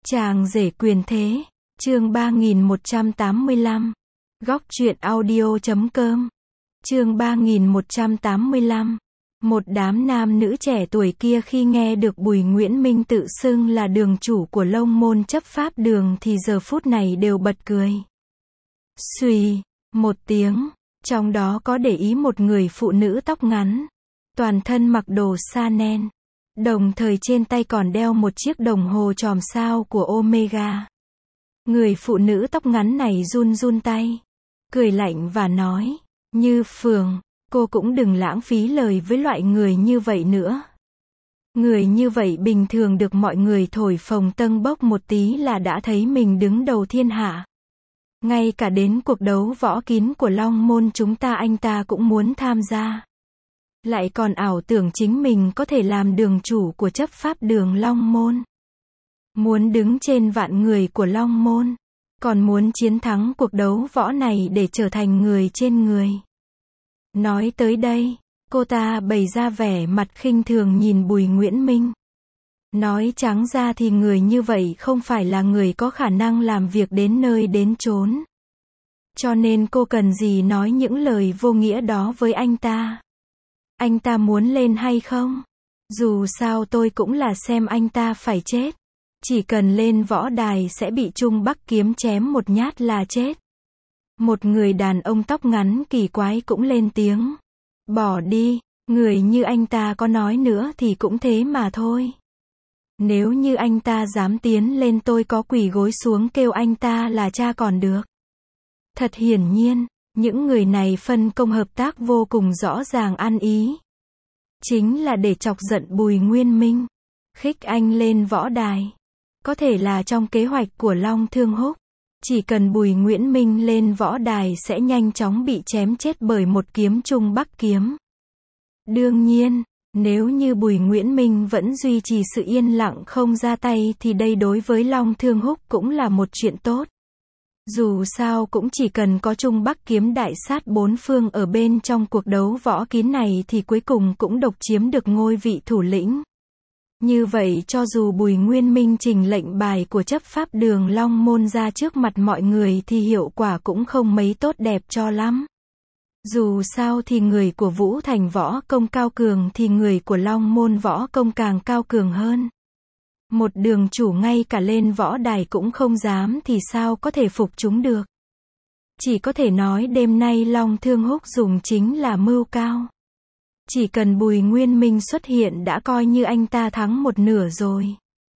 Chàng rể quyền thế, chương 3185. Góc truyện audio.com. Chương 3185. Một đám nam nữ trẻ tuổi kia khi nghe được Bùi Nguyễn Minh tự xưng là đường chủ của Long Môn chấp pháp đường thì giờ phút này đều bật cười. Xùy, một tiếng, trong đó có để ý một người phụ nữ tóc ngắn, toàn thân mặc đồ Chanel, đồng thời trên tay còn đeo một chiếc đồng hồ chòm sao của Omega. Người phụ nữ tóc ngắn này run run tay, cười lạnh và nói, Như Phường, cô cũng đừng lãng phí lời với loại người như vậy nữa. Người như vậy bình thường được mọi người thổi phồng tâng bốc một tí là đã thấy mình đứng đầu thiên hạ. Ngay cả đến cuộc đấu võ kín của Long Môn chúng ta anh ta cũng muốn tham gia. Lại còn ảo tưởng chính mình có thể làm đường chủ của chấp pháp đường Long Môn. Muốn đứng trên vạn người của Long Môn. Còn muốn chiến thắng cuộc đấu võ này để trở thành người trên người. Nói tới đây, cô ta bày ra vẻ mặt khinh thường nhìn Bùi Nguyễn Minh. Nói trắng ra thì người như vậy không phải là người có khả năng làm việc đến nơi đến chốn. Cho nên cô cần gì nói những lời vô nghĩa đó với anh ta. Anh ta muốn lên hay không? Dù sao tôi cũng là xem anh ta phải chết. Chỉ cần lên võ đài sẽ bị Trung Bắc kiếm chém một nhát là chết. Một người đàn ông tóc ngắn kỳ quái cũng lên tiếng. Bỏ đi, người như anh ta có nói nữa thì cũng thế mà thôi. Nếu như anh ta dám tiến lên tôi có quỳ gối xuống kêu anh ta là cha còn được. Thật hiển nhiên, những người này phân công hợp tác vô cùng rõ ràng ăn ý. Chính là để chọc giận Bùi Nguyên Minh. Khích anh lên võ đài. Có thể là trong kế hoạch của Long Thương Húc. Chỉ cần Bùi Nguyễn Minh lên võ đài sẽ nhanh chóng bị chém chết bởi một kiếm Trung Bắc kiếm. Đương nhiên, nếu như Bùi Nguyễn Minh vẫn duy trì sự yên lặng không ra tay thì đây đối với Long Thương Húc cũng là một chuyện tốt. Dù sao cũng chỉ cần có Trung Bắc kiếm đại sát bốn phương ở bên trong cuộc đấu võ kín này thì cuối cùng cũng độc chiếm được ngôi vị thủ lĩnh. Như vậy cho dù Bùi Nguyên Minh trình lệnh bài của chấp pháp đường Long Môn ra trước mặt mọi người thì hiệu quả cũng không mấy tốt đẹp cho lắm. Dù sao thì người của Vũ Thành võ công cao cường thì người của Long Môn võ công càng cao cường hơn. Một đường chủ ngay cả lên võ đài cũng không dám thì sao có thể phục chúng được. Chỉ có thể nói đêm nay Long Thương Húc dùng chính là mưu cao. Chỉ cần Bùi Nguyên Minh xuất hiện đã coi như anh ta thắng một nửa rồi.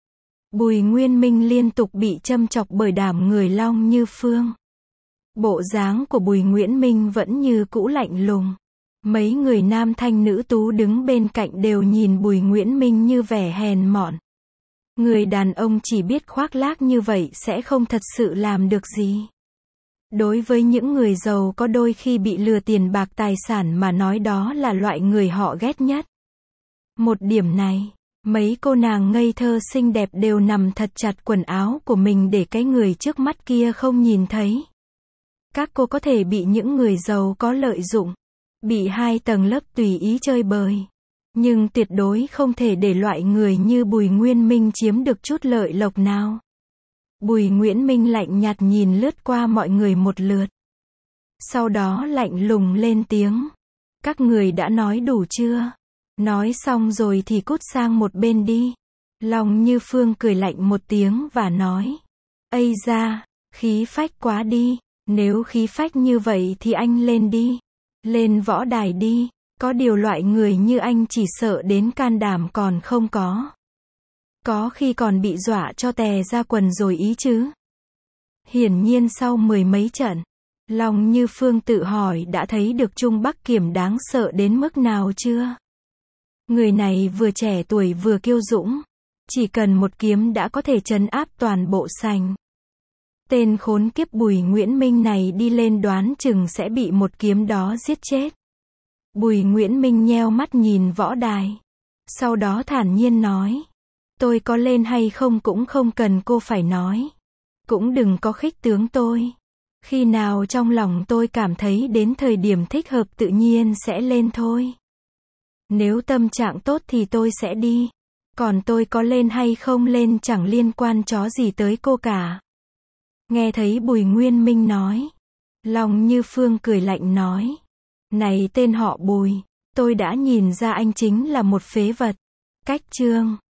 Bùi Nguyên Minh liên tục bị châm chọc bởi đám người Long Như Phương. Bộ dáng của Bùi Nguyễn Minh vẫn như cũ lạnh lùng. Mấy người nam thanh nữ tú đứng bên cạnh đều nhìn Bùi Nguyễn Minh như vẻ hèn mọn. Người đàn ông chỉ biết khoác lác như vậy sẽ không thật sự làm được gì. Đối với những người giàu có đôi khi bị lừa tiền bạc tài sản mà nói đó là loại người họ ghét nhất. Một điểm này, mấy cô nàng ngây thơ xinh đẹp đều nằm thật chặt quần áo của mình để cái người trước mắt kia không nhìn thấy. Các cô có thể bị những người giàu có lợi dụng, bị hai tầng lớp tùy ý chơi bời. Nhưng tuyệt đối không thể để loại người như Bùi Nguyên Minh chiếm được chút lợi lộc nào. Bùi Nguyễn Minh lạnh nhạt nhìn lướt qua mọi người một lượt. Sau đó lạnh lùng lên tiếng. Các người đã nói đủ chưa? Nói xong rồi thì cút sang một bên đi. Long Như Phương cười lạnh một tiếng và nói. Ây da, khí phách quá đi. Nếu khí phách như vậy thì anh lên đi. Lên võ đài đi. Có điều loại người như anh chỉ sợ đến can đảm còn không có. Có khi còn bị dọa cho tè ra quần rồi ý chứ. Hiển nhiên sau mười mấy trận, Long Như Phương tự hỏi đã thấy được Trung Bắc kiếm đáng sợ đến mức nào chưa? Người này vừa trẻ tuổi vừa kiêu dũng. Chỉ cần một kiếm đã có thể trấn áp toàn bộ sành. Tên khốn kiếp Bùi Nguyễn Minh này đi lên đoán chừng sẽ bị một kiếm đó giết chết. Bùi Nguyễn Minh nheo mắt nhìn võ đài. Sau đó thản nhiên nói. Tôi có lên hay không cũng không cần cô phải nói. Cũng đừng có khích tướng tôi. Khi nào trong lòng tôi cảm thấy đến thời điểm thích hợp tự nhiên sẽ lên thôi. Nếu tâm trạng tốt thì tôi sẽ đi. Còn tôi có lên hay không lên chẳng liên quan chó gì tới cô cả. Nghe thấy Bùi Nguyên Minh nói. Long Như Phương cười lạnh nói. Này tên họ Bùi, tôi đã nhìn ra anh chính là một phế vật. Cách chương